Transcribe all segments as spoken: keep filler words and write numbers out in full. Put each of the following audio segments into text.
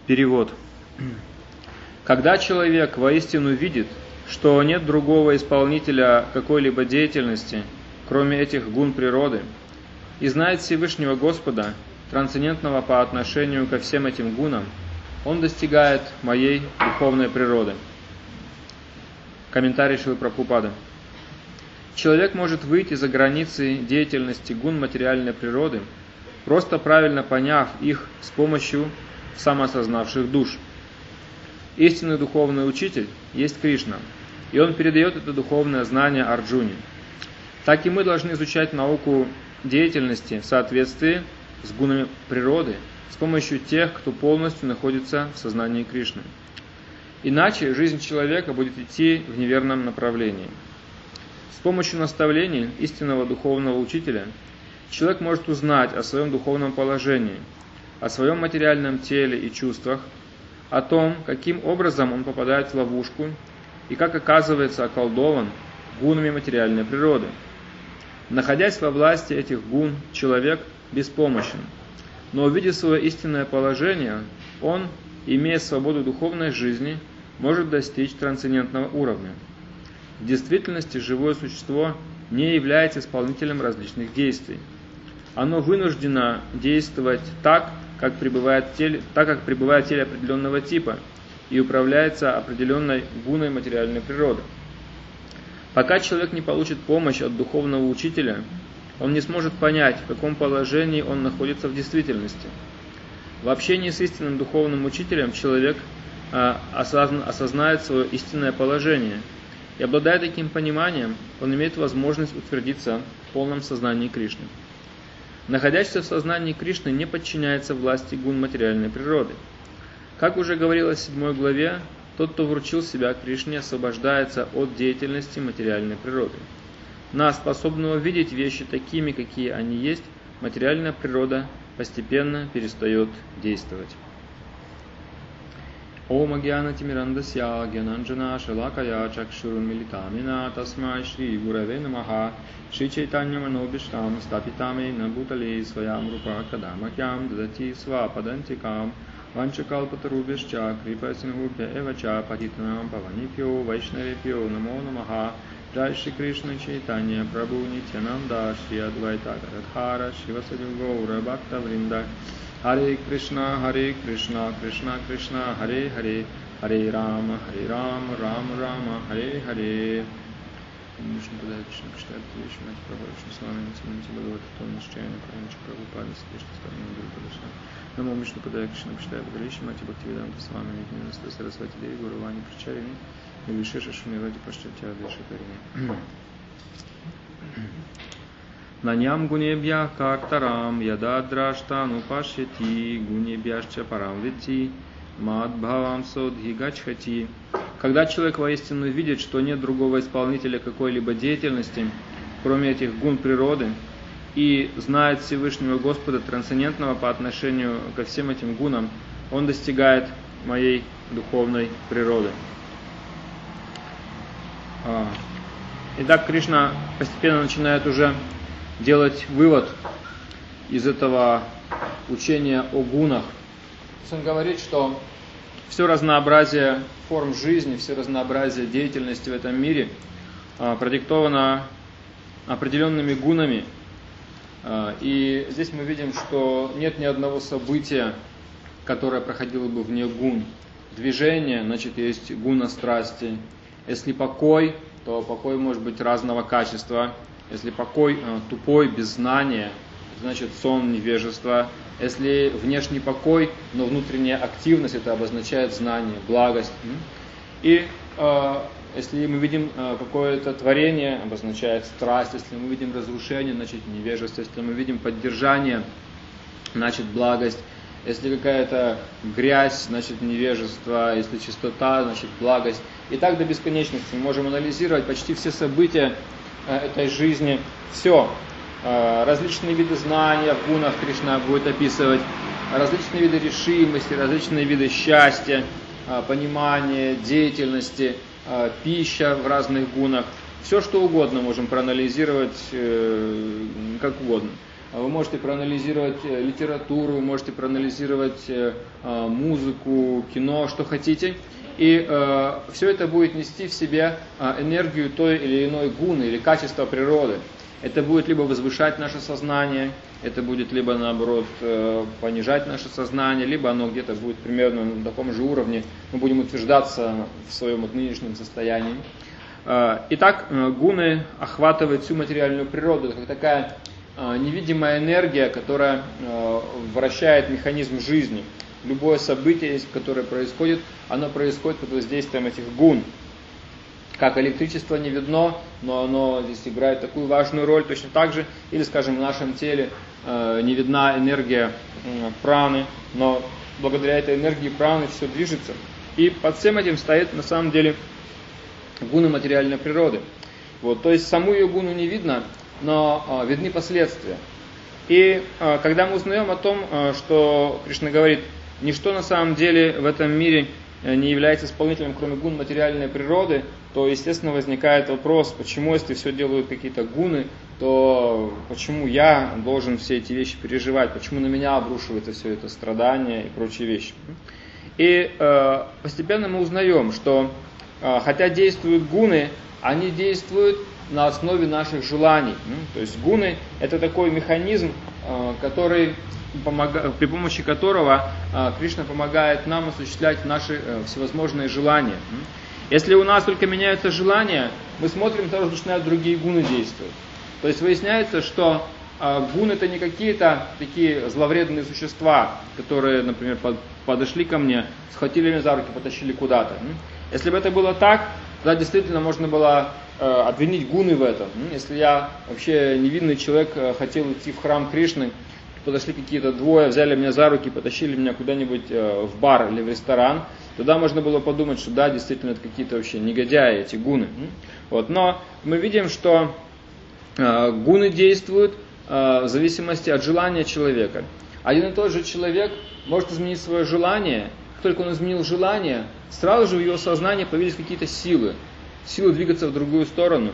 Перевод. Когда человек воистину видит, что нет другого исполнителя какой-либо деятельности, кроме этих гун природы, и знает Всевышнего Господа, трансцендентного по отношению ко всем этим гунам, он достигает моей духовной природы. Комментарий Шрилы Прабхупады. Человек может выйти за границы деятельности гун материальной природы, просто правильно поняв их с помощью самоосознавших душ. Истинный духовный учитель есть Кришна, и он передает это духовное знание Арджуне. Так и мы должны изучать науку деятельности в соответствии с гунами природы, с помощью тех, кто полностью находится в сознании Кришны. Иначе жизнь человека будет идти в неверном направлении. С помощью наставлений истинного духовного учителя человек может узнать о своем духовном положении, о своем материальном теле и чувствах, о том, каким образом он попадает в ловушку и как оказывается околдован гунами материальной природы. Находясь во власти этих гун, человек беспомощен, но увидев свое истинное положение, он, имея свободу духовной жизни, может достичь трансцендентного уровня. В действительности живое существо не является исполнителем различных действий. Оно вынуждено действовать так, как пребывает в теле, так как пребывает в теле определенного типа и управляется определенной гуной материальной природы. Пока человек не получит помощь от духовного учителя, он не сможет понять, в каком положении он находится в действительности. В общении с истинным духовным учителем человек а, осозна, осознает свое истинное положение, и, обладая таким пониманием, он имеет возможность утвердиться в полном сознании Кришны. Находящийся в сознании Кришны не подчиняется власти гун материальной природы. Как уже говорилось в седьмой главе, тот, кто вручил себя Кришне, освобождается от деятельности материальной природы. На способного видеть вещи такими, какие они есть, материальная природа постепенно перестает действовать. Ом агьяна тимирандасья гьянанджана шалакая чакшурун милитамина тасмай шри гураве намаха шри чайтанья манобиштам стапитаме набутале своям рупа кадамакьям дадати свападантикам ванчакалпатарубишча крипасингубья эвача патитанам паванипьо вайшнавипьо намо намаха Джай Шри Кришна Чайтанья Прабху Нитянанда Шри Адвайта Гададхара Шивасади Гаура Бхакта Вринда Харе Кришна Харе Кришна Кришна Кришна Харе Харе Харе Рама Харе Рама Рама Рама Харе Харе Вишну Падая Кришна Кштаб Вишну Мати Прабху Вишну Слава Нитянанти Бхагавата Том Нишчайна Кранича Прабху Пада Кришна Старна Гуру Падаша Намо Вишну Падая Кришна Кштаб Вишну Мати Бхактивиданта Свами Нитянанста Сарасвати Деви Гурувани Причарини Вишеша Шумиради Паштатья Дешакарини. Наням гунебья кактарам ядадраштану пашяти гунебьяшча парамвити мадбхавам содхи гачхати. Когда человек воистину видит, что нет другого исполнителя какой-либо деятельности, кроме этих гун природы, и знает Всевышнего Господа трансцендентного по отношению ко всем этим гунам, он достигает моей духовной природы. Итак, Кришна постепенно начинает уже делать вывод из этого учения о гунах. Он говорит, что все разнообразие форм жизни, все разнообразие деятельности в этом мире продиктовано определенными гунами. И здесь мы видим, что нет ни одного события, которое проходило бы вне гун. Движение, значит, есть гуна страсти. Если покой, то покой может быть разного качества. Если покой э, тупой, без знания, значит сон, невежество. Если внешний покой, но внутренняя активность, это обозначает знание, благость. И э, если мы видим э, какое-то творение, обозначает страсть. Если мы видим разрушение, значит невежество. Если мы видим поддержание, значит благость. Если какая-то грязь, значит невежество, если чистота, значит благость. И так до бесконечности мы можем анализировать почти все события э, этой жизни. Все. Э, различные виды знания в гунах Кришна будет описывать, различные виды решимости, различные виды счастья, э, понимания, деятельности, э, пища в разных гунах. Все что угодно можем проанализировать э, как угодно. вы можете проанализировать литературу, вы можете проанализировать музыку, кино, что хотите. И э, все это будет нести в себе э, энергию той или иной гуны или качества природы. Это будет либо возвышать наше сознание, это будет либо наоборот э, понижать наше сознание, либо оно где-то будет примерно на таком же уровне, мы будем утверждаться в своем вот нынешнем состоянии. Э, итак, э, гуны охватывают всю материальную природу, это как такая э, невидимая энергия, которая э, вращает механизм жизни. Любое событие, которое происходит, оно происходит под воздействием этих гун. Как электричество не видно, но оно здесь играет такую важную роль, точно так же, или, скажем, в нашем теле э, не видна энергия э, праны, но благодаря этой энергии праны все движется. И под всем этим стоит, на самом деле, гуны материальной природы. Вот, то есть саму ее гуну не видно, но э, видны последствия. И э, когда мы узнаем о том, э, что Кришна говорит, ничто на самом деле в этом мире не является исполнителем, кроме гун материальной природы, то, естественно, возникает вопрос, почему, если все делают какие-то гуны, то почему я должен все эти вещи переживать, почему на меня обрушивается все это страдание и прочие вещи. И э, постепенно мы узнаем, что э, хотя действуют гуны, они действуют на основе наших желаний. То есть гуны – это такой механизм, э, который... при помощи которого Кришна помогает нам осуществлять наши всевозможные желания. Если у нас только меняются желания, мы смотрим, сразу начинают другие гуны действовать. То есть выясняется, что гуны это не какие-то такие зловредные существа, которые, например, подошли ко мне, схватили меня за руки, потащили куда-то. Если бы это было так, тогда действительно можно было обвинить гуны в этом. Если я вообще невинный человек хотел идти в храм Кришны, подошли какие-то двое, взяли меня за руки, потащили меня куда-нибудь в бар или в ресторан, тогда можно было подумать, что да, действительно, это какие-то вообще негодяи, эти гуны. Вот. Но мы видим, что э, гуны действуют э, в зависимости от желания человека. Один и тот же человек может изменить свое желание, как только он изменил желание, сразу же в его сознании появились какие-то силы, силы двигаться в другую сторону.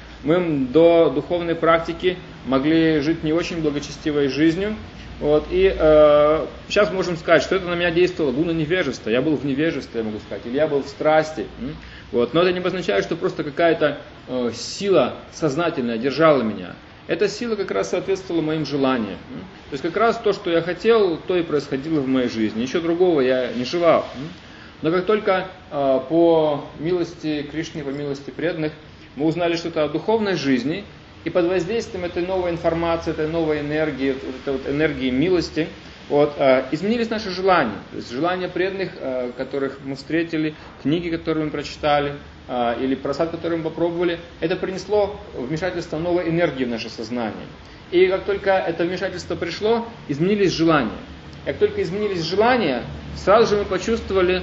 Мы до духовной практики могли жить не очень благочестивой жизнью. Вот, и э, сейчас можем сказать, что это на меня действовало гуна невежества. Я был в невежестве, я могу сказать, или я был в страсти. Вот, но это не обозначает, что просто какая-то э, сила сознательная держала меня. Эта сила как раз соответствовала моим желаниям. То есть как раз то, что я хотел, то и происходило в моей жизни. Ничего другого я не желал. Но как только э, по милости Кришны, по милости преданных, мы узнали что-то о духовной жизни, и под воздействием этой новой информации, этой новой энергии, этой вот энергии милости, вот, э, изменились наши желания. То есть желания преданных, э, которых мы встретили, книги, которые мы прочитали, э, или просад, который мы попробовали, это принесло вмешательство новой энергии в наше сознание. И как только это вмешательство пришло, изменились желания. Как только изменились желания, сразу же мы почувствовали,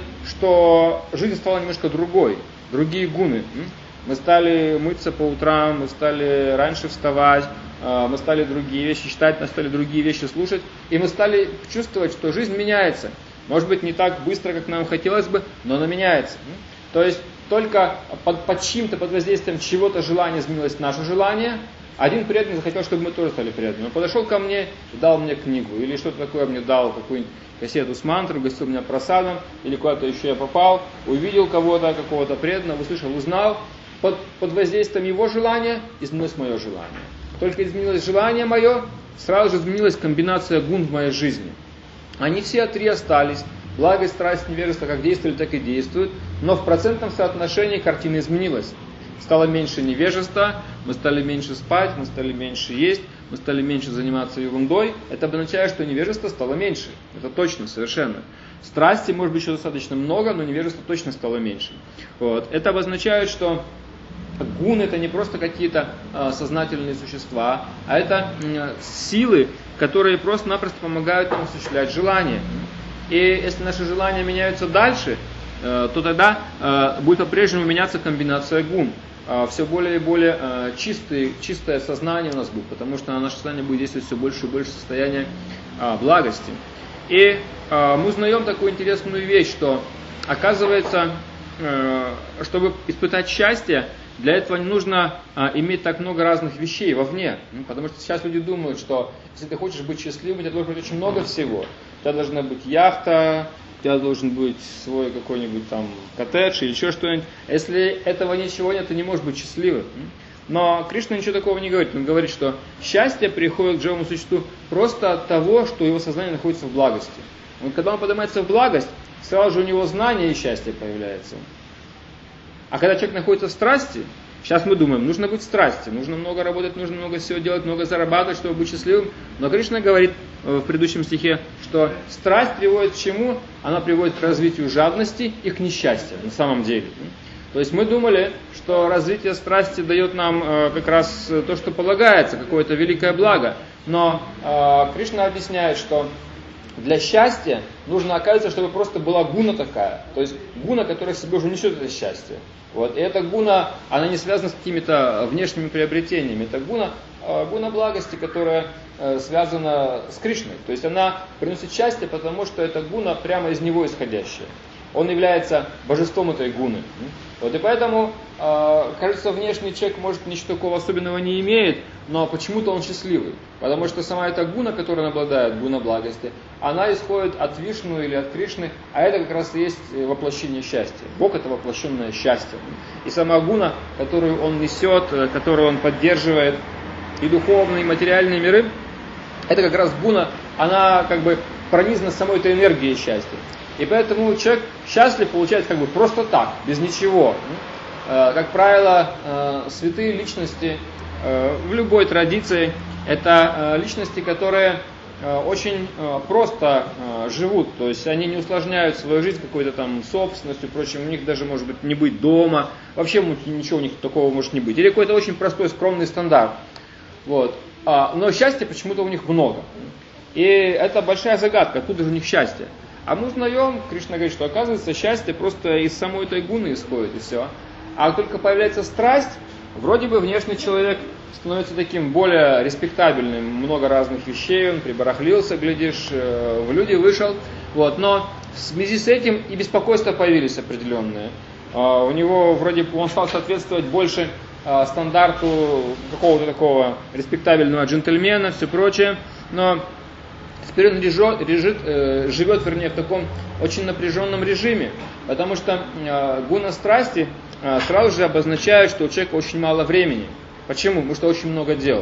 что жизнь стала немножко другой, другие гуны. Мы стали мыться по утрам, мы стали раньше вставать, мы стали другие вещи читать, мы стали другие вещи слушать, и мы стали чувствовать, что жизнь меняется. Может быть, не так быстро, как нам хотелось бы, но она меняется. То есть только под, под чьим-то, под воздействием чего-то желания изменилось наше желание. Один преданный захотел, чтобы мы тоже стали преданными. Он подошел ко мне и дал мне книгу, или что-то такое мне дал, какую-нибудь кассету с мантрой, угостил меня просадом, или куда-то еще я попал, увидел кого-то, какого-то преданного, услышал, узнал. Под, под воздействием его желания изменилось мое желание. Только изменилось желание мое, сразу же изменилась комбинация гун в моей жизни. Они все три остались. Благость, страсть, невежество как действовали, так и действуют. Но в процентном соотношении картина изменилась. Стало меньше невежества, мы стали меньше спать, мы стали меньше есть, мы стали меньше заниматься ерундой. Это обозначает, что невежество стало меньше. Это точно, совершенно. Страсти, может быть, еще достаточно много, но невежество точно стало меньше. Вот. Это обозначает, что гуны это не просто какие-то э, сознательные существа, а это э, силы, которые просто-напросто помогают нам осуществлять желания. И если наши желания меняются дальше, э, то тогда э, будет по-прежнему меняться комбинация гун. Э, все более и более э, чистые, чистое сознание у нас будет, потому что наше сознание будет действовать все больше и больше в состоянии э, благости. И э, мы узнаем такую интересную вещь, что оказывается, э, чтобы испытать счастье, для этого не нужно а, иметь так много разных вещей вовне. Ну, потому что сейчас люди думают, что если ты хочешь быть счастливым, у тебя должно быть очень много всего. У тебя должна быть яхта, у тебя должен быть свой какой-нибудь там коттедж или еще что-нибудь. Если этого ничего нет, ты не можешь быть счастливым. Но Кришна ничего такого не говорит. Он говорит, что счастье приходит к живому существу просто от того, что его сознание находится в благости. Вот когда он поднимается в благость, сразу же у него знание и счастье появляется. А когда человек находится в страсти, сейчас мы думаем, нужно быть в страсти, нужно много работать, нужно много всего делать, много зарабатывать, чтобы быть счастливым. Но Кришна говорит в предыдущем стихе, что страсть приводит к чему? Она приводит к развитию жадности и к несчастью на самом деле. То есть мы думали, что развитие страсти дает нам э, как раз то, что полагается, какое-то великое благо. Но э, Кришна объясняет, что для счастья нужно, оказывается, чтобы просто была гуна такая. То есть гуна, которая в себе уже несет это счастье. Вот. И эта гуна, она не связана с какими-то внешними приобретениями. Это гуна, э, гуна благости, которая э, связана с Кришной. То есть она приносит счастье, потому что это гуна прямо из него исходящая. Он является божеством этой гуны. Вот и поэтому, э, кажется, внешний человек, может, ничего такого особенного не имеет, но почему-то он счастливый. Потому что сама эта гуна, которой он обладает, гуна благости, она исходит от Вишну или от Кришны, а это как раз и есть воплощение счастья. Бог — это воплощенное счастье. И сама гуна, которую он несет, которую он поддерживает, и духовные, и материальные миры, это как раз гуна, она как бы пронизана самой этой энергией счастья. И поэтому человек счастлив получается как бы просто так, без ничего. Как правило, святые личности в любой традиции — это личности, которые очень просто живут. То есть они не усложняют свою жизнь какой-то там собственностью, впрочем, у них даже может быть не быть дома. Вообще ничего у них такого может не быть. Или какой-то очень простой, скромный стандарт. Вот. Но счастья почему-то у них много. И это большая загадка, откуда же у них счастье. А мы узнаем, Кришна говорит, что оказывается счастье просто из самой этой гуны исходит, и все. А как только появляется страсть, вроде бы внешний человек становится таким более респектабельным, много разных вещей, он прибарахлился, глядишь, в люди вышел. Вот. Но в связи с этим и беспокойства появились определенные. У него вроде бы он стал соответствовать больше стандарту какого-то такого респектабельного джентльмена, все прочее, но теперь он лежит, лежит, э, живет, вернее, в таком очень напряженном режиме, потому что э, гуна страсти э, сразу же обозначает, что у человека очень мало времени. Почему? Потому что очень много дел.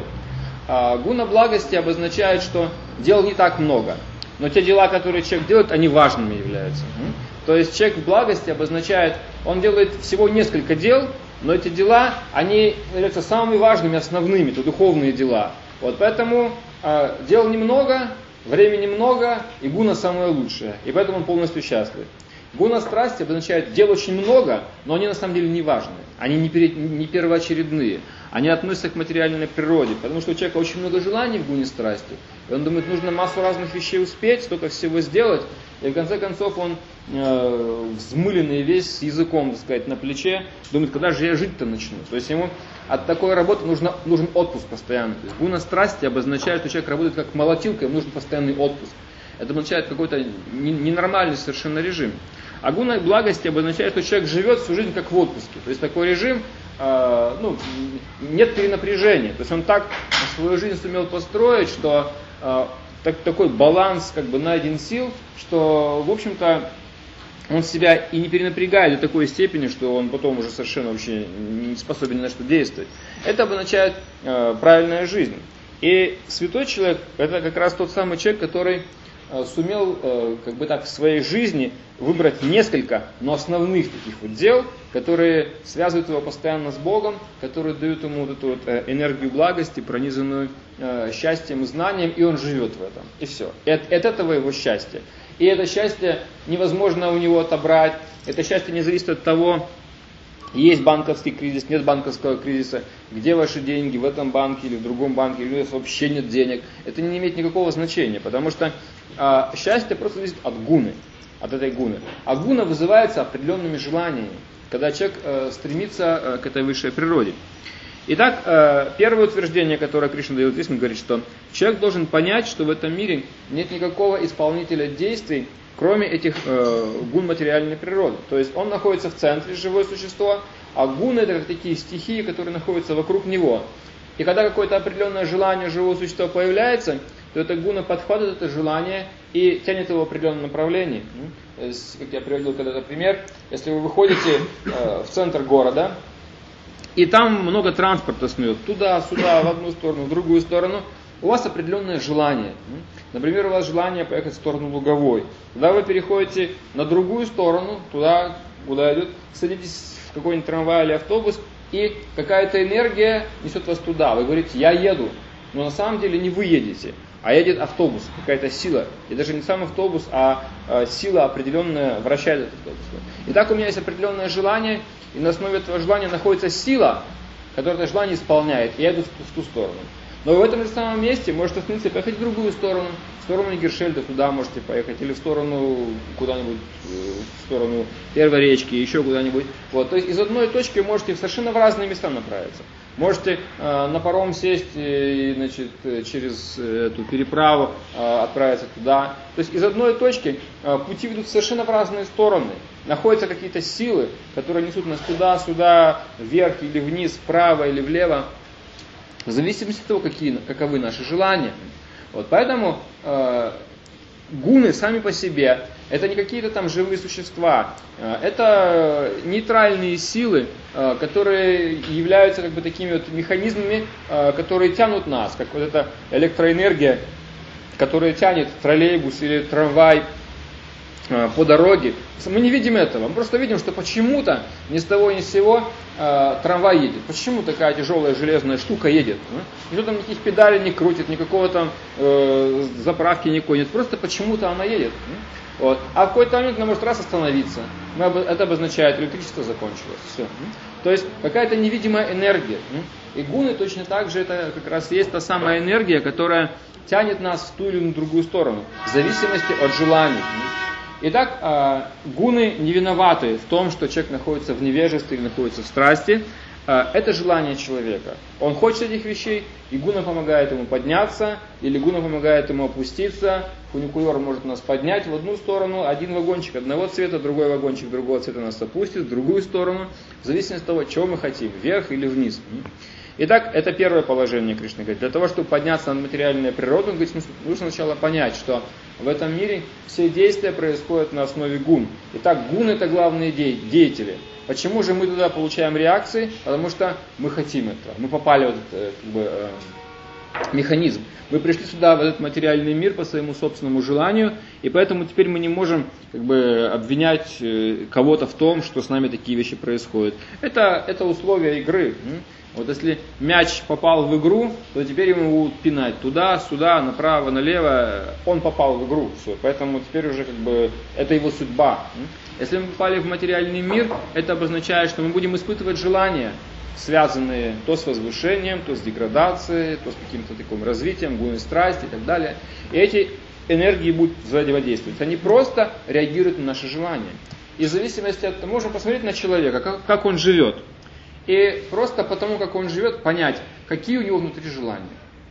А гуна благости обозначает, что дел не так много, но те дела, которые человек делает, они важными являются. То есть человек в благости обозначает, он делает всего несколько дел, но эти дела, они являются самыми важными, основными, это духовные дела. Вот поэтому э, дел немного, времени много, и гуна самое лучшее. И поэтому он полностью счастлив. Гуна страсти обозначает, дел очень много, но они на самом деле не важны. Они не, пере, не первоочередные. Они относятся к материальной природе. Потому что у человека очень много желаний в гуне страсти. И он думает, нужно массу разных вещей успеть, столько всего сделать. И в конце концов он э, взмыленный весь, с языком, так сказать, на плече, думает, когда же я жить-то начну. То есть ему от такой работы нужно, нужен отпуск постоянно. То есть гуна страсти обозначает, что человек работает как молотилка, ему нужен постоянный отпуск. Это обозначает какой-то ненормальный совершенно режим. А гуна благости обозначает, что человек живет всю жизнь как в отпуске. То есть такой режим, э, ну, нет перенапряжения. То есть он так свою жизнь сумел построить, что э, так, такой баланс как бы найден сил, что, в общем-то, он себя и не перенапрягает до такой степени, что он потом уже совершенно вообще не способен ни на что действовать. Это обозначает э, правильная жизнь. И святой человек — это как раз тот самый человек, который э, сумел э, как бы так в своей жизни выбрать несколько, но основных таких вот дел, которые связывают его постоянно с Богом, которые дают ему вот эту вот э, энергию благости, пронизанную э, счастьем и знанием, и он живет в этом. И все. И от, от этого его счастье. И это счастье невозможно у него отобрать. Это счастье не зависит от того, есть банковский кризис, нет банковского кризиса, где ваши деньги, в этом банке или в другом банке, или у вас вообще нет денег. Это не имеет никакого значения, потому что а, счастье просто зависит от гуны, от этой гуны. А гуна вызывается определенными желаниями, когда человек э, стремится э, к этой высшей природе. Итак, э, первое утверждение, которое Кришна дает здесь, он говорит, что человек должен понять, что в этом мире нет никакого исполнителя действий, кроме этих э, гун материальной природы. То есть он находится в центре, живое существо, А гуны это как такие стихии, которые находятся вокруг него. И когда какое-то определенное желание живого существа появляется, то эта гуна подхватывает это желание и тянет его в определенном направлении. То есть, как я приводил когда-то пример, если вы выходите э, в центр города, и там много транспорта снует, туда-сюда, в одну сторону, в другую сторону, у вас определенное желание. Например, у вас желание поехать в сторону Луговой. Тогда вы переходите на другую сторону, туда, куда идет, садитесь в какой-нибудь трамвай или автобус, и какая-то энергия несет вас туда. Вы говорите, я еду, но на самом деле не вы едете, а едет автобус, какая-то сила. И даже не сам автобус, а э, сила определенная вращает этот автобус. Итак, у меня есть определенное желание, и на основе этого желания находится сила, которая это желание исполняет, и я иду в, в ту сторону. Но в этом же самом месте можете остановиться и поехать в другую сторону, в сторону Гершельда, туда можете поехать, или в сторону куда-нибудь, в сторону Первой речки, еще куда-нибудь. Вот. То есть из одной точки можете совершенно в разные места направиться. Можете э, на паром сесть и, значит, через эту переправу э, отправиться туда. То есть из одной точки э, пути ведут совершенно в разные стороны. Находятся какие-то силы, которые несут нас туда, сюда, вверх или вниз, вправо или влево. В зависимости от того, какие, каковы наши желания. Вот, поэтому э, гуны сами по себе, это не какие-то там живые существа, э, это нейтральные силы, э, которые являются как бы такими вот механизмами, э, которые тянут нас, как вот эта электроэнергия, которая тянет троллейбус или трамвай э, по дороге. Мы не видим этого, мы просто видим, что почему-то ни с того ни с сего э, трамвай едет. Почему такая тяжелая железная штука едет? Никто там никаких педалей не крутит, никакого там э, заправки никакой нет. Просто почему-то она едет. Вот. А в какой-то момент она может раз остановиться. Это обозначает, электричество закончилось. Все. То есть какая-то невидимая энергия. И гуны точно так же, это как раз есть та самая энергия, которая тянет нас в ту или другую сторону, в зависимости от желаний. Итак, гуны не виноваты в том, что человек находится в невежестве или находится в страсти. Это желание человека. Он хочет этих вещей, и гуна помогает ему подняться, или гуна помогает ему опуститься. Фуникулер может нас поднять в одну сторону, один вагончик одного цвета, другой вагончик другого цвета нас опустит в другую сторону, в зависимости от того, чего мы хотим, вверх или вниз. Итак, это первое положение, Кришна говорит. Для того, чтобы подняться над материальной природой, он говорит, нужно сначала понять, что в этом мире все действия происходят на основе гун. Итак, гун это главные деятели. Почему же мы туда получаем реакции? Потому что мы хотим этого. Мы попали в этот как бы, э, механизм. Мы пришли сюда, в этот материальный мир, по своему собственному желанию, и поэтому теперь мы не можем как бы, обвинять кого-то в том, что с нами такие вещи происходят. Это, это условия игры. Вот если мяч попал в игру, то теперь ему будут пинать туда, сюда, направо, налево. Он попал в игру, все. Поэтому теперь уже как бы это его судьба. Если мы попали в материальный мир, это обозначает, что мы будем испытывать желания, связанные то с возвышением, то с деградацией, то с каким-то таким развитием, гуны страсти и так далее. И эти энергии будут взаимодействовать. Они просто реагируют на наши желания. И в зависимости от того, можно посмотреть на человека, как, как он живет. И просто потому, как он живет, понять, какие у него внутри желания.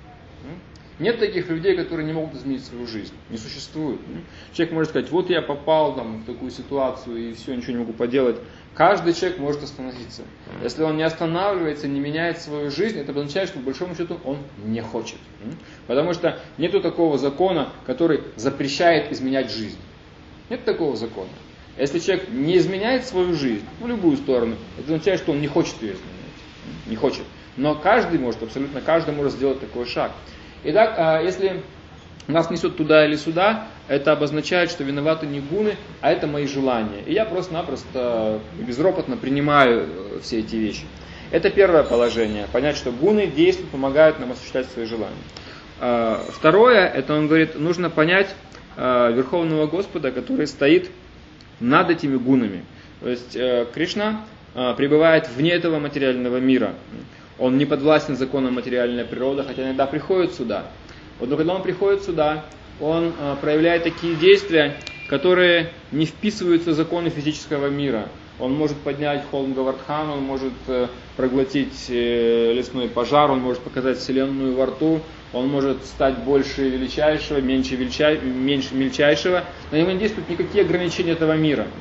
Нет таких людей, которые не могут изменить свою жизнь. Не существует. Человек может сказать, вот я попал там, в такую ситуацию и все, ничего не могу поделать. Каждый человек может остановиться. Если он не останавливается, не меняет свою жизнь, это означает, что по большому счету он не хочет. Потому что нету такого закона, который запрещает изменять жизнь. Нет такого закона. Если человек не изменяет свою жизнь в любую сторону, это означает, что он не хочет ее изменять. Не хочет. Но каждый может, абсолютно каждый может сделать такой шаг. Итак, если нас несет туда или сюда, это обозначает, что виноваты не гуны, а это мои желания. И я просто-напросто безропотно принимаю все эти вещи. Это первое положение. Понять, что гуны действуют, помогают нам осуществлять свои желания. Второе, это он говорит, нужно понять Верховного Господа, который стоит над этими гунами. То есть Кришна пребывает вне этого материального мира. Он не подвластен законам материальной природы, хотя иногда приходит сюда. Вот, но когда он приходит сюда, он проявляет такие действия, которые не вписываются в законы физического мира. Он может поднять холм Гавардхан, он может проглотить лесной пожар, он может показать вселенную во рту, он может стать больше величайшего, меньше, величай, меньше мельчайшего. На него не действуют никакие ограничения этого мира.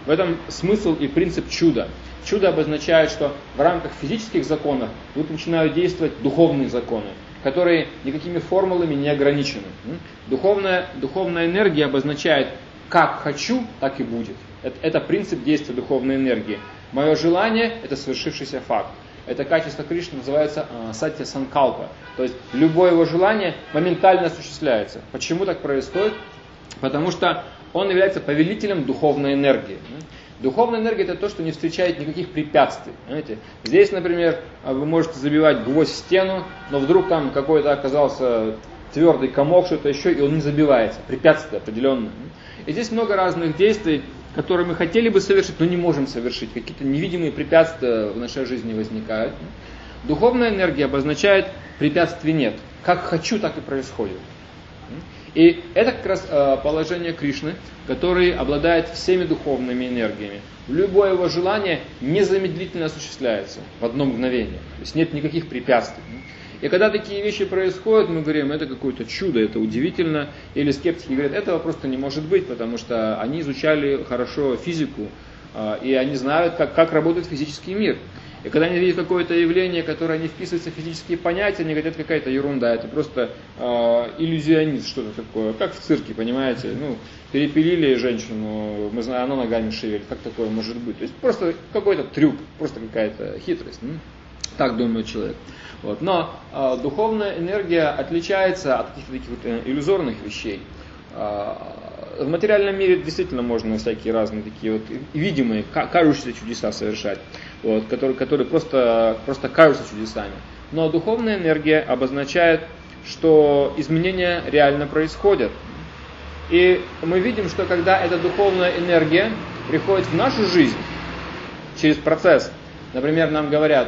В этом смысл и принцип чуда. Чудо обозначает, что в рамках физических законов тут начинают действовать духовные законы, которые никакими формулами не ограничены. Духовная, духовная энергия обозначает, как хочу, так и будет. Это, это принцип действия духовной энергии. Мое желание – это свершившийся факт. Это качество Кришны называется э, сатья санкалпа. То есть любое его желание моментально осуществляется. Почему так происходит? Потому что он является повелителем духовной энергии. Духовная энергия – это то, что не встречает никаких препятствий. Понимаете? Здесь, например, вы можете забивать гвоздь в стену, но вдруг там какой-то оказался твердый комок, что-то еще, и он не забивается. Препятствие определенное. И здесь много разных действий, которые мы хотели бы совершить, но не можем совершить. Какие-то невидимые препятствия в нашей жизни возникают. Духовная энергия обозначает, препятствий нет. Как хочу, так и происходит. И это как раз положение Кришны, который обладает всеми духовными энергиями. Любое его желание незамедлительно осуществляется в одно мгновение. То есть нет никаких препятствий. И когда такие вещи происходят, мы говорим, это какое-то чудо, это удивительно. Или скептики говорят, этого просто не может быть, потому что они изучали хорошо физику, и они знают, как, как работает физический мир. И когда они видят какое-то явление, которое не вписывается в физические понятия, они говорят, это какая-то ерунда, это просто э, иллюзионист, что-то такое, как в цирке, понимаете, ну, перепилили женщину, мы знаем, она ногами шевелит, как такое может быть, то есть просто какой-то трюк, просто какая-то хитрость, ну, так думает человек. Вот. Но э, духовная энергия отличается от каких-то таких вот э, иллюзорных вещей. Э, в материальном мире действительно можно всякие разные такие вот видимые, кажущиеся чудеса совершать, вот, которые, которые просто, просто кажутся чудесами. Но духовная энергия обозначает, что изменения реально происходят. И мы видим, что когда эта духовная энергия приходит в нашу жизнь через процесс, например, нам говорят,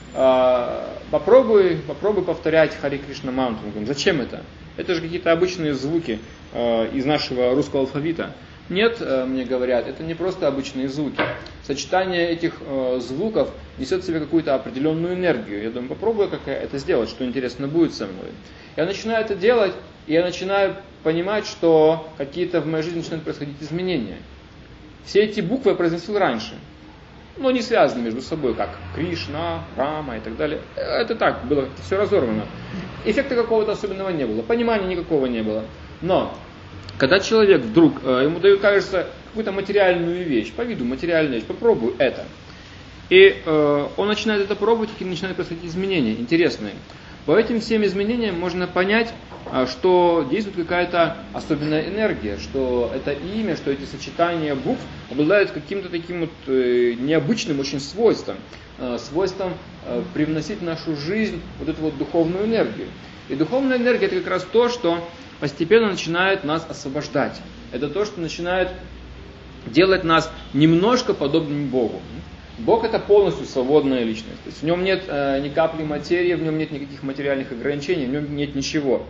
попробуй, попробуй повторять Харе Кришна мантру. Мы говорим, зачем это? Это же какие-то обычные звуки э, из нашего русского алфавита. Нет, э, мне говорят, это не просто обычные звуки. Сочетание этих э, звуков несет в себе какую-то определенную энергию. Я думаю, попробую как это сделать, что интересно будет со мной. Я начинаю это делать, и я начинаю понимать, что какие-то в моей жизни начинают происходить изменения. Все эти буквы я произносил раньше, но не связаны между собой, как Кришна, Рама и так далее. Это так, было все разорвано. Эффекта какого-то особенного не было, понимания никакого не было. Но, когда человек вдруг, ему дают, кажется, какую-то материальную вещь, по виду материальную вещь, попробуй это. И э, он начинает это пробовать, и начинают происходить изменения, интересные. По этим всем изменениям можно понять, что действует какая-то особенная энергия, что это имя, что эти сочетания букв обладают каким-то таким вот необычным очень свойством, свойством привносить в нашу жизнь вот эту вот духовную энергию. И духовная энергия — это как раз то, что постепенно начинает нас освобождать. Это то, что начинает делать нас немножко подобными Богу. Бог — это полностью свободная личность. То есть в нем нет э, ни капли материи, в нем нет никаких материальных ограничений, в нем нет ничего.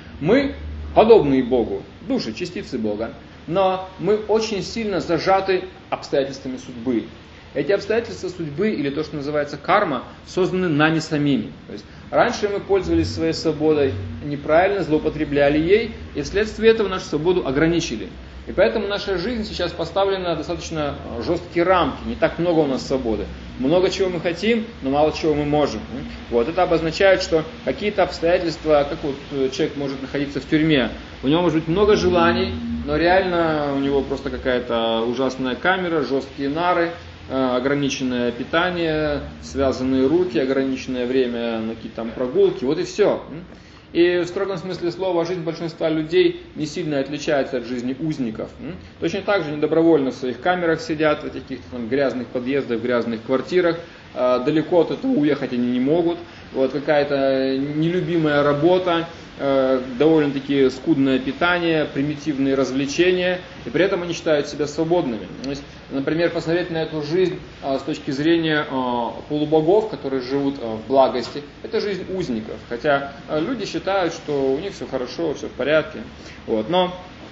Мы подобные Богу, души, частицы Бога, но мы очень сильно зажаты обстоятельствами судьбы. Эти обстоятельства судьбы, или то, что называется карма, созданы нами самими. То есть раньше мы пользовались своей свободой неправильно, злоупотребляли ей, и вследствие этого нашу свободу ограничили. И поэтому наша жизнь сейчас поставлена на достаточно жесткие рамки, не так много у нас свободы. Много чего мы хотим, но мало чего мы можем. Вот это обозначает, что какие-то обстоятельства, как вот человек может находиться в тюрьме, у него может быть много желаний, но реально у него просто какая-то ужасная камера, жесткие нары, ограниченное питание, связанные руки, ограниченное время на какие-то там прогулки, вот и все. И в строгом смысле слова жизнь большинства людей не сильно отличается от жизни узников. Точно так же они добровольно в своих камерах сидят, в каких-то там грязных подъездах, в грязных квартирах. Далеко от этого уехать они не могут. Вот какая-то нелюбимая работа, довольно-таки скудное питание, примитивные развлечения, и при этом они считают себя свободными. То есть, например, посмотреть на эту жизнь с точки зрения полубогов, которые живут в благости, это жизнь узников. Хотя люди считают, что у них все хорошо, все в порядке. Вот. Но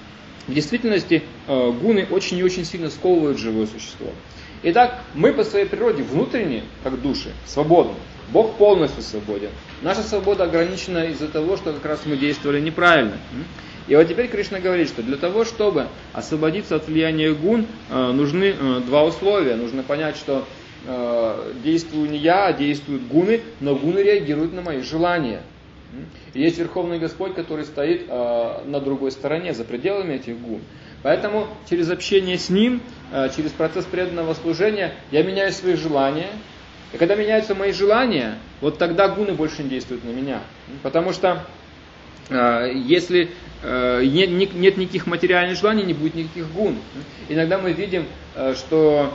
в действительности гуны очень и очень сильно сковывают живое существо. Итак, мы по своей природе внутренне, как души, свободны. Бог полностью свободен. Наша свобода ограничена из-за того, что как раз мы действовали неправильно. И вот теперь Кришна говорит, что для того, чтобы освободиться от влияния гун, нужны два условия. Нужно понять, что действую не я, а действуют гуны, но гуны реагируют на мои желания. И есть Верховный Господь, который стоит на другой стороне, за пределами этих гун. Поэтому через общение с Ним, через процесс преданного служения, я меняю свои желания. И когда меняются мои желания, вот тогда гуны больше не действуют на меня. Потому что если нет, нет никаких материальных желаний, не будет никаких гун. Иногда мы видим, что,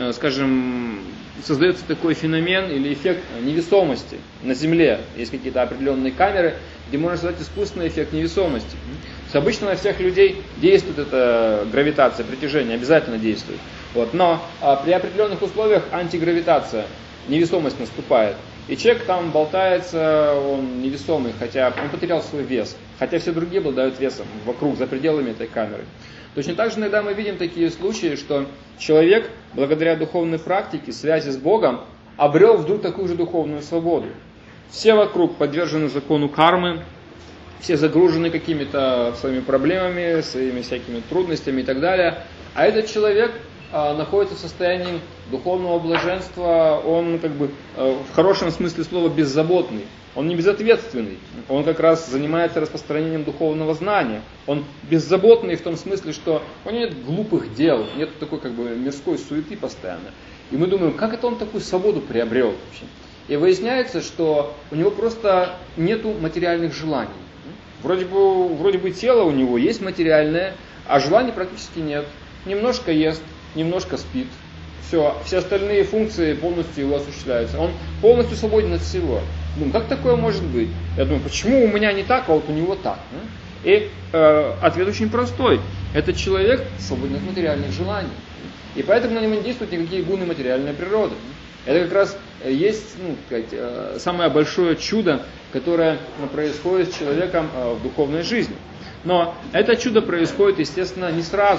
скажем, создается такой феномен или эффект невесомости на Земле. Есть какие-то определенные камеры, где можно создать искусственный эффект невесомости. То есть обычно на всех людей действует эта гравитация, притяжение, обязательно действует. Вот. Но а, при определенных условиях антигравитация, невесомость наступает. И человек там болтается, он невесомый, хотя он потерял свой вес. Хотя все другие обладают весом вокруг, за пределами этой камеры. Точно так же иногда мы видим такие случаи, что человек, благодаря духовной практике, связи с Богом, обрел вдруг такую же духовную свободу. Все вокруг подвержены закону кармы, все загружены какими-то своими проблемами, своими всякими трудностями и так далее. А этот человек а, находится в состоянии духовного блаженства, он как бы а, в хорошем смысле слова беззаботный. Он не безответственный, он как раз занимается распространением духовного знания. Он беззаботный в том смысле, что у него нет глупых дел, нет такой как бы мирской суеты постоянно. И мы думаем, как это он такую свободу приобрел вообще? И выясняется, что у него просто нету материальных желаний. Вроде бы, вроде бы тело у него есть материальное, а желаний практически нет. Немножко ест, немножко спит. Все, все остальные функции полностью его осуществляются. Он полностью свободен от всего. Думаю, как такое может быть? Я думаю, почему у меня не так, а вот у него так? И э, ответ очень простой. Этот человек свободен от материальных желаний. И поэтому на него не действуют никакие гуны материальной природы. Это как раз есть, ну, сказать, э, самое большое чудо, которое происходит с человеком э, в духовной жизни. Но это чудо происходит, естественно, не сразу.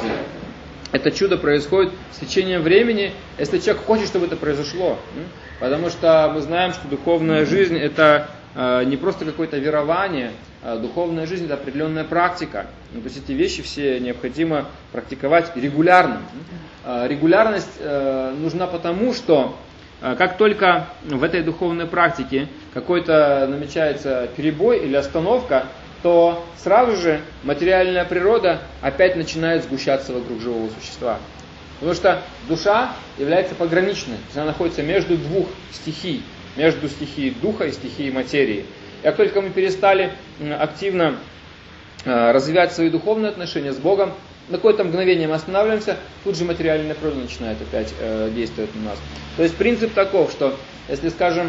Это чудо происходит с течением времени, если человек хочет, чтобы это произошло. Потому что мы знаем, что духовная жизнь это не просто какое-то верование, а духовная жизнь это определенная практика. То есть эти вещи все необходимо практиковать регулярно. Регулярность нужна потому, что как только в этой духовной практике какой-то намечается перебой или остановка, то сразу же материальная природа опять начинает сгущаться вокруг живого существа. Потому что душа является пограничной, то есть она находится между двух стихий, между стихией духа и стихией материи. И как только мы перестали активно развивать свои духовные отношения с Богом, на какое-то мгновение мы останавливаемся, тут же материальная природа начинает опять действовать на нас. То есть принцип таков, что если, скажем,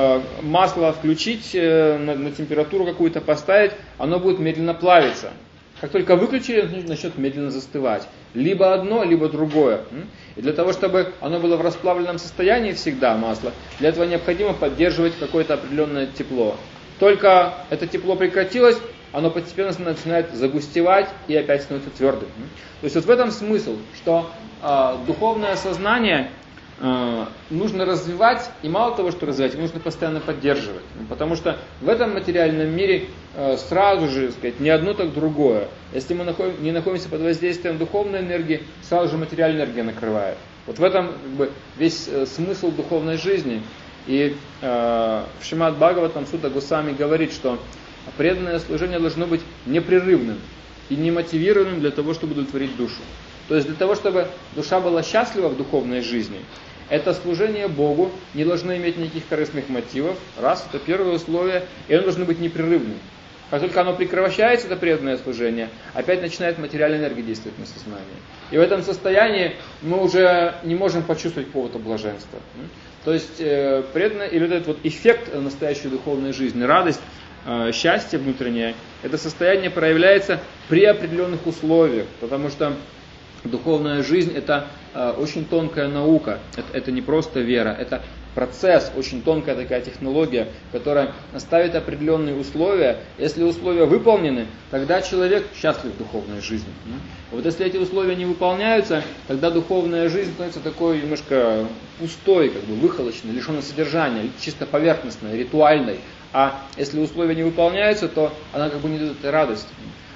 масло включить, на, на температуру какую-то поставить, оно будет медленно плавиться. Как только выключили, оно начнет медленно застывать. Либо одно, либо другое. И для того, чтобы оно было в расплавленном состоянии всегда, масло, для этого необходимо поддерживать какое-то определенное тепло. Только это тепло прекратилось, оно постепенно начинает загустевать и опять становится твердым. То есть вот в этом смысл, что э, духовное сознание э, нужно развивать, и мало того, что развивать, его нужно постоянно поддерживать. Потому что в этом материальном мире э, сразу же, так сказать, не одно, так другое. Если мы находим, не находимся под воздействием духовной энергии, сразу же материальная энергия накрывает. Вот в этом как бы, весь э, смысл духовной жизни. И э, в Шримад Бхагаватам Сутта Госвами говорит, что преданное служение должно быть непрерывным и немотивированным для того, чтобы удовлетворить душу. То есть для того, чтобы душа была счастлива в духовной жизни, это служение Богу не должно иметь никаких корыстных мотивов. Раз, это первое условие, и оно должно быть непрерывным. Как только оно прекращается, это преданное служение, опять начинает материальная энергия действовать на сознание. И в этом состоянии мы уже не можем почувствовать какого-то блаженства. То есть э, преданное, или вот этот вот эффект настоящей духовной жизни, радость, э, счастье внутреннее, это состояние проявляется при определенных условиях, потому что духовная жизнь это э, очень тонкая наука, это, это не просто вера, это процесс, очень тонкая такая технология, которая ставит определенные условия. Если условия выполнены, тогда человек счастлив в духовной жизни. Вот если эти условия не выполняются, тогда духовная жизнь становится такой немножко пустой, как бы выхолощенной, лишенной содержания, чисто поверхностной, ритуальной. А если условия не выполняются, то она как бы не дает этой радости.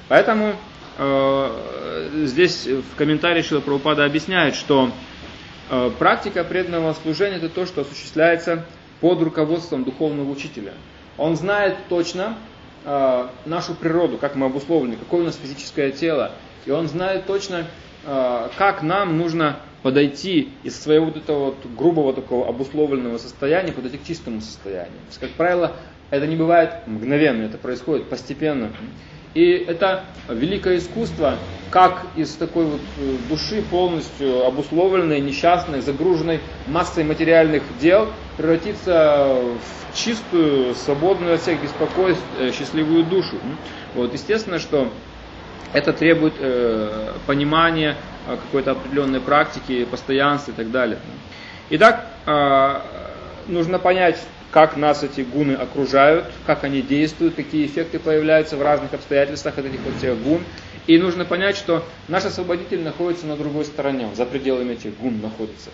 Поэтому э, здесь в комментарии Шрила Прабхупада объясняет, что э, практика преданного служения – это то, что осуществляется под руководством духовного учителя. Он знает точно э, нашу природу, как мы обусловлены, какое у нас физическое тело. И он знает точно, э, как нам нужно подойти из своего вот этого вот грубого такого обусловленного состояния, подойти к чистому состоянию. То есть, как правило, это не бывает мгновенно, это происходит постепенно. И это великое искусство, как из такой вот души полностью обусловленной, несчастной, загруженной массой материальных дел, превратиться в чистую, свободную от всех беспокойств, счастливую душу. Вот, естественно, что это требует э, понимания какой-то определенной практики, постоянства и так далее. Итак, э, нужно понять, как нас эти гуны окружают, как они действуют, какие эффекты появляются в разных обстоятельствах от этих вот всех гун. И нужно понять, что наш освободитель находится на другой стороне, за пределами этих гун находится.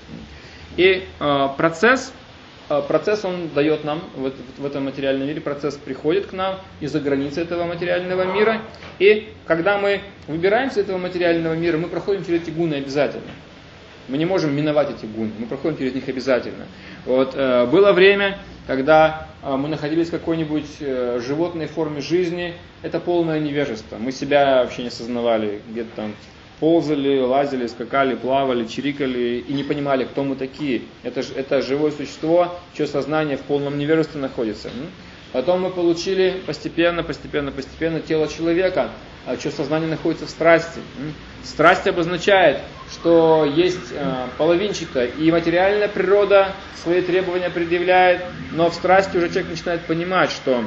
И э, процесс, э, процесс он дает нам в, в этом материальном мире, процесс приходит к нам из-за границы этого материального мира. И когда мы выбираемся из этого материального мира, мы проходим через эти гуны обязательно. Мы не можем миновать эти гуны, мы проходим через них обязательно. Вот, э, было время, когда э, мы находились в какой-нибудь э, животной форме жизни, это полное невежество. Мы себя вообще не осознавали, где-то там ползали, лазили, скакали, плавали, чирикали и не понимали, кто мы такие. Это, это живое существо, чье сознание в полном невежестве находится. Потом мы получили постепенно, постепенно, постепенно тело человека, чье сознание находится в страсти. Страсть обозначает, что есть половинчато, и материальная природа свои требования предъявляет, но в страсти уже человек начинает понимать, что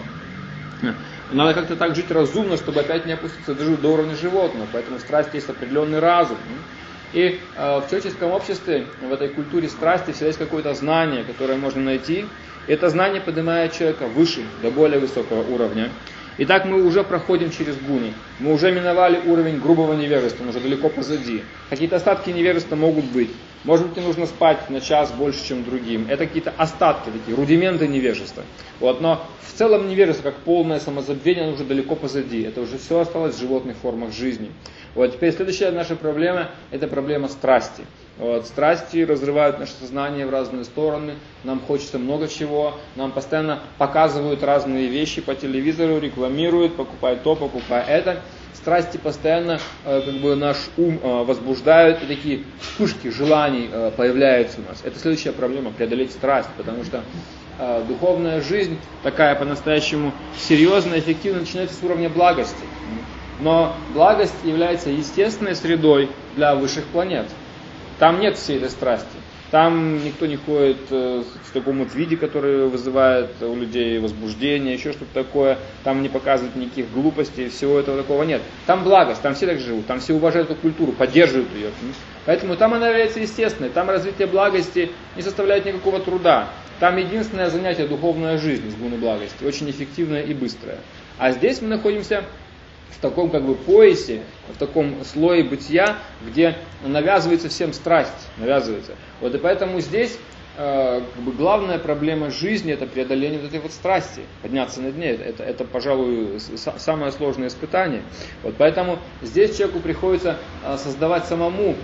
надо как-то так жить разумно, чтобы опять не опуститься до уровня животного. Поэтому в страсти есть определенный разум. И э, в человеческом обществе, в этой культуре страсти всегда есть какое-то знание, которое можно найти. И это знание поднимает человека выше, до более высокого уровня. Итак, мы уже проходим через гуны. Мы уже миновали уровень грубого невежества, мы уже далеко позади. Какие-то остатки невежества могут быть. Может быть, не нужно спать на час больше, чем другим. Это какие-то остатки, такие рудименты невежества. Вот, но в целом невежество, как полное самозабвение, оно уже далеко позади. Это уже все осталось в животных формах жизни. Вот, теперь следующая наша проблема – это проблема страсти. Вот, страсти разрывают наше сознание в разные стороны, нам хочется много чего, нам постоянно показывают разные вещи по телевизору, рекламируют, покупай то, покупай это. Страсти постоянно э, как бы наш ум э, возбуждают, и такие вспышки желаний э, появляются у нас. Это следующая проблема – преодолеть страсть, потому что э, духовная жизнь, такая по-настоящему серьезная, эффективная, начинается с уровня благости. Но благость является естественной средой для высших планет. Там нет всей этой страсти. Там никто не ходит э, в таком вот виде, который вызывает у людей возбуждение, еще что-то такое. Там не показывают никаких глупостей, всего этого такого нет. Там благость, там все так живут, там все уважают эту культуру, поддерживают ее. Поэтому там она является естественной. Там развитие благости не составляет никакого труда. Там единственное занятие духовная жизнь с гуной благости, очень эффективная и быстрая. А здесь мы находимся в таком как бы поясе, в таком слое бытия, где навязывается всем страсть, навязывается. Вот и поэтому здесь э, как бы главная проблема жизни – это преодоление вот этой вот страсти, подняться над ней. Это, это пожалуй, самое сложное испытание. Вот поэтому здесь человеку приходится создавать самому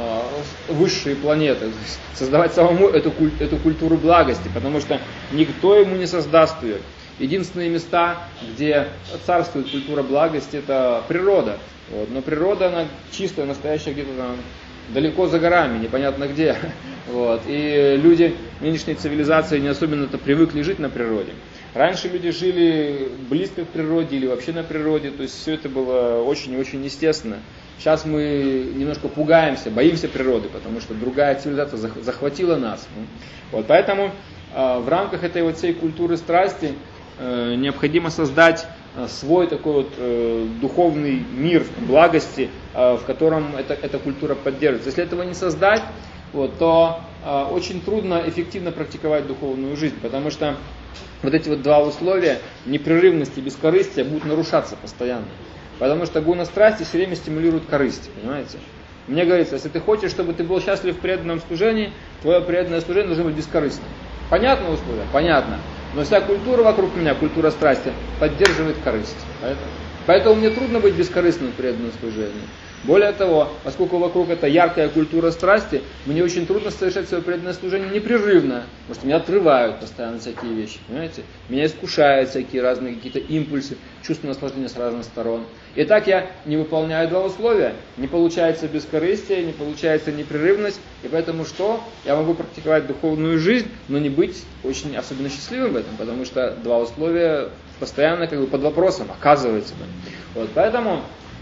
э, высшие планеты, создавать самому эту, эту культуру благости, потому что никто ему не создаст ее. Единственные места, где царствует культура благости, это природа. Вот. Но природа, она чистая, настоящая, где-то там далеко за горами, непонятно где. Вот. И люди нынешней цивилизации не особенно-то привыкли жить на природе. Раньше люди жили близко к природе или вообще на природе, то есть все это было очень и очень естественно. Сейчас мы немножко пугаемся, боимся природы, потому что другая цивилизация захватила нас. Вот. Поэтому э, в рамках этой вот всей культуры страсти необходимо создать свой такой вот э, духовный мир благости, э, в котором эта, эта культура поддерживается. Если этого не создать, вот, то э, очень трудно эффективно практиковать духовную жизнь, потому что вот эти вот два условия, непрерывность и бескорыстие, будут нарушаться постоянно. Потому что гуна страсти все время стимулирует корысть, понимаете? Мне говорится, если ты хочешь, чтобы ты был счастлив в преданном служении, твое преданное служение должно быть бескорыстным. Понятно условие? Понятно. Но вся культура вокруг меня, культура страсти, поддерживает корысть. Поэтому, Поэтому мне трудно быть бескорыстным в преданном служении. Более того, поскольку вокруг это яркая культура страсти, мне очень трудно совершать свое преданное служение непрерывно, потому что меня отрывают постоянно всякие вещи, понимаете? Меня искушают всякие разные какие-то импульсы, чувства наслаждения с разных сторон. И так я не выполняю два условия, не получается бескорыстие, не получается непрерывность, и поэтому что? Я могу практиковать духовную жизнь, но не быть очень особенно счастливым в этом, потому что два условия постоянно как бы под вопросом, оказывается. Вот, поэтому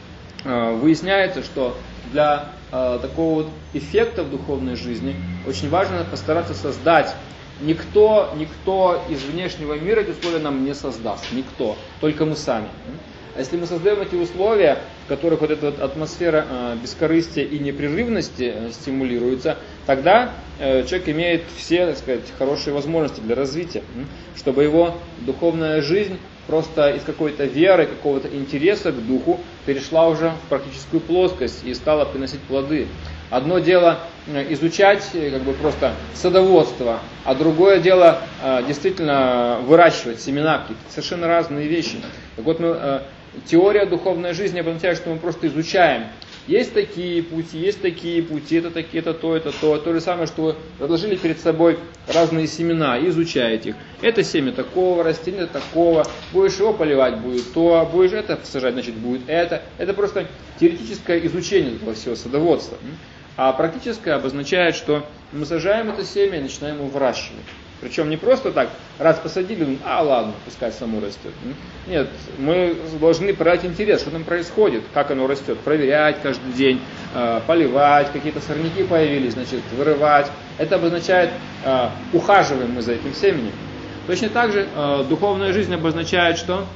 выясняется, что для э, такого вот эффекта в духовной жизни очень важно постараться создать. Никто, никто из внешнего мира эти условия нам не создаст. Никто. Только мы сами. А если мы создаем эти условия, в которых вот эта вот атмосфера э, бескорыстия и непрерывности э, стимулируется, тогда э, человек имеет все, так сказать, хорошие возможности для развития, э, чтобы его духовная жизнь просто из какой-то веры, какого-то интереса к духу перешла уже в практическую плоскость и стала приносить плоды. Одно дело изучать как бы просто садоводство, а другое дело действительно выращивать семена, какие-то совершенно разные вещи. Так вот, мы, теория духовной жизни обозначает, что мы просто изучаем. Есть такие пути, есть такие пути, это такие, это то, это то. То же самое, что вы разложили перед собой разные семена и изучаете их. Это семя такого, растение такого, будешь его поливать, будет то, будешь это сажать, значит будет это. Это просто теоретическое изучение этого всего садоводства. А практическое обозначает, что мы сажаем это семя и начинаем его выращивать. Причем не просто так, раз посадили, а ладно, пускай само растет. Нет, мы должны проявить интерес, что там происходит, как оно растет, проверять каждый день, поливать, какие-то сорняки появились, значит, вырывать. Это обозначает, ухаживаем мы за этим семенем. Точно так же духовная жизнь обозначает, что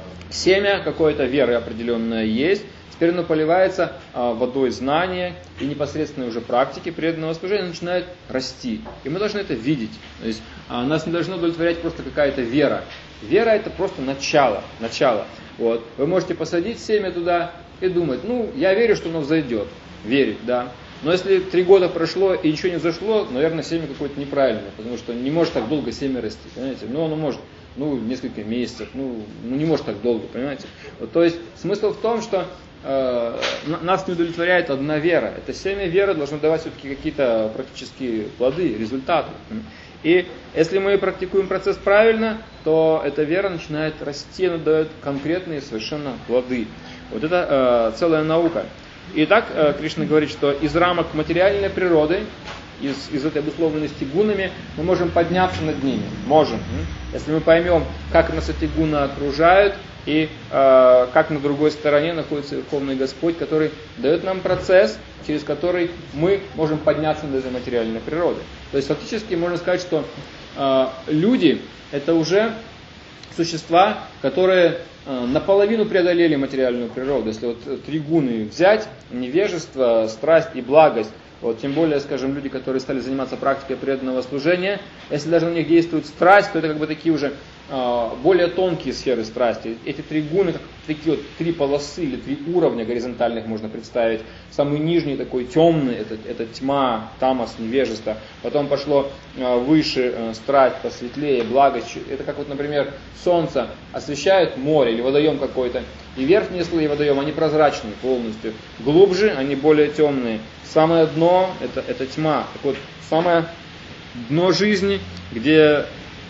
семя какой-то веры определенное есть, теперь оно поливается а, водой знания и непосредственно уже практики преданного служения начинает расти. И мы должны это видеть. То есть а, нас не должно удовлетворять просто какая-то вера. Вера это просто начало. начало. Вот. Вы можете посадить семя туда и думать, ну, я верю, что оно взойдет. Верить, да. Но если три года прошло и ничего не взошло, наверное, семя какое-то неправильное, потому что не может так долго семя расти, понимаете? Ну, оно может, ну, несколько месяцев, ну, ну не может так долго, понимаете? Вот, то есть смысл в том, что э, нас не удовлетворяет одна вера. Это семя веры должно давать все-таки какие-то практические плоды, результаты. И если мы практикуем процесс правильно, то эта вера начинает расти, она дает конкретные совершенно плоды. Вот это э, целая наука. Итак, Кришна говорит, что из рамок материальной природы, из, из этой обусловленности гунами, мы можем подняться над ними. Можем. Если мы поймем, как нас эти гуны окружают, и э, как на другой стороне находится Верховный Господь, который дает нам процесс, через который мы можем подняться над этой материальной природой. То есть фактически можно сказать, что э, люди это уже существа, которые э, наполовину преодолели материальную природу. Если вот три гуны взять, невежество, страсть и благость, вот, тем более, скажем, люди, которые стали заниматься практикой преданного служения, если даже на них действует страсть, то это как бы такие уже э, более тонкие сферы страсти. Эти три гуны, как такие вот три полосы или три уровня горизонтальных можно представить. Самый нижний такой темный, это, это тьма, тамас, невежество. Потом пошло э, выше э, страсть, посветлее, благость. Это как вот, например, солнце освещает море или водоем какой-то. И верхние слои водоема, они прозрачные полностью. Глубже, они более темные. Самое дно это, это тьма. Так вот, самое дно жизни, где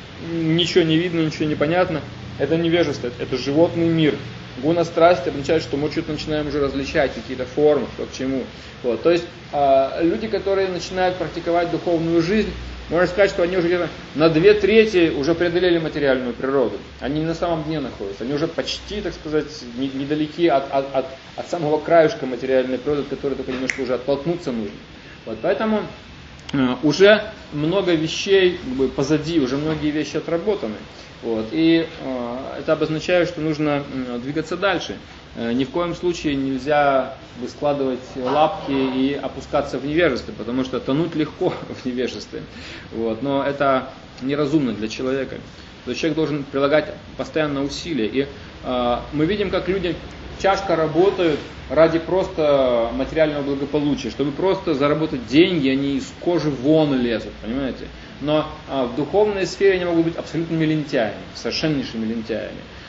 ничего не видно, ничего не понятно, это невежество, это животный мир. Гуна страсти означает, что мы что-то начинаем уже различать, какие-то формы, что к чему. Вот. То есть э, люди, которые начинают практиковать духовную жизнь, можно сказать, что они уже где-то на две трети уже преодолели материальную природу. Они не на самом дне находятся. Они уже почти, так сказать, недалеки от, от, от, от самого краюшка материальной природы, от которой только немножко уже оттолкнуться нужно. Вот, поэтому э, уже много вещей как бы, позади, уже многие вещи отработаны. Вот, и э, это обозначает, что нужно э, двигаться дальше. Э, ни в коем случае нельзя складывать лапки и опускаться в невежество, потому что тонуть легко в невежестве. Вот, но это неразумно для человека. То есть человек должен прилагать постоянно усилия. И э, мы видим, как люди тяжко работают ради просто материального благополучия, чтобы просто заработать деньги, они из кожи вон лезут, понимаете? Но а, в духовной сфере они могут быть абсолютными лентяями, совершеннейшими лентяями.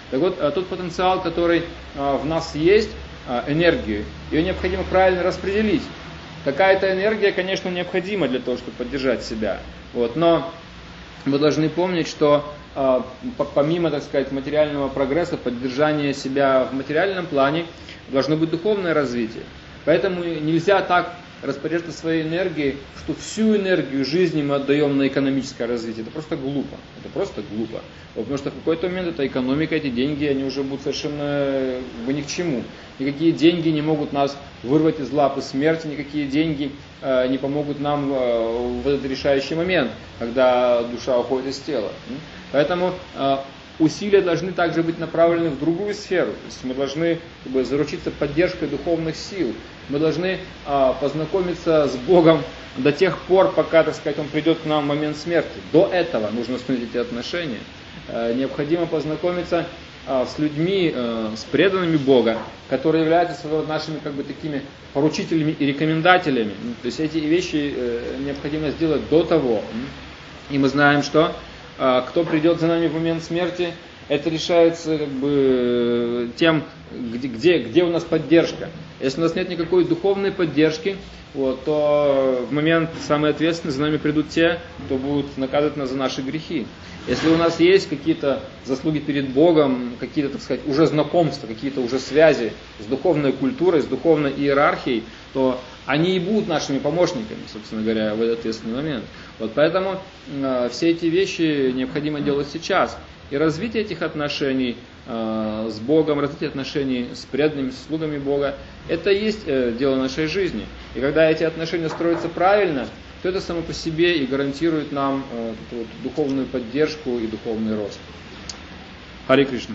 Так вот, тот потенциал, который в нас есть, энергию, ее необходимо правильно распределить. Какая-то энергия, конечно, необходима для того, чтобы поддержать себя. Вот, но мы должны помнить, что помимо, так сказать, материального прогресса, поддержания себя в материальном плане, должно быть духовное развитие. Поэтому нельзя так распоряжаться своей энергией, что всю энергию жизни мы отдаем на экономическое развитие. Это просто глупо. Это просто глупо. Вот, потому что в какой-то момент эта экономика, эти деньги, они уже будут совершенно ни к чему. Никакие деньги не могут нас вырвать из лапы смерти, никакие деньги э, не помогут нам э, в этот решающий момент, когда душа уходит из тела. Поэтому э, усилия должны также быть направлены в другую сферу. То есть мы должны как бы, заручиться поддержкой духовных сил. Мы должны а, познакомиться с Богом до тех пор, пока, так сказать, Он придет к нам в момент смерти. До этого нужно установить эти отношения. А, необходимо познакомиться а, с людьми, а, с преданными Бога, которые являются своего рода нашими как бы, такими поручителями и рекомендателями. То есть эти вещи а, необходимо сделать до того. И мы знаем, что а, кто придет за нами в момент смерти, это решается как бы, тем, где, где, где у нас поддержка. Если у нас нет никакой духовной поддержки, вот, то в момент самый ответственный за нами придут те, кто будут наказывать нас за наши грехи. Если у нас есть какие-то заслуги перед Богом, какие-то, так сказать, уже знакомства, какие-то уже связи с духовной культурой, с духовной иерархией, то они и будут нашими помощниками, собственно говоря, в этот ответственный момент. Вот поэтому э, все эти вещи необходимо делать сейчас. И развитие этих отношений э, с Богом, развитие отношений с преданными, с слугами Бога, это и есть э, дело нашей жизни. И когда эти отношения строятся правильно, то это само по себе и гарантирует нам э, эту вот духовную поддержку и духовный рост. Харе Кришна.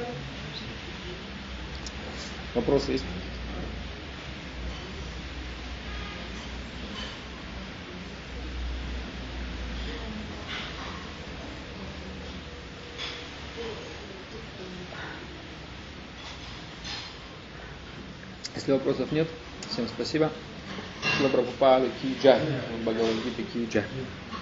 Вопросы есть? Если вопросов нет, всем спасибо. Шрила Прабхупада ки джай, Бхагавад Гита ки джай.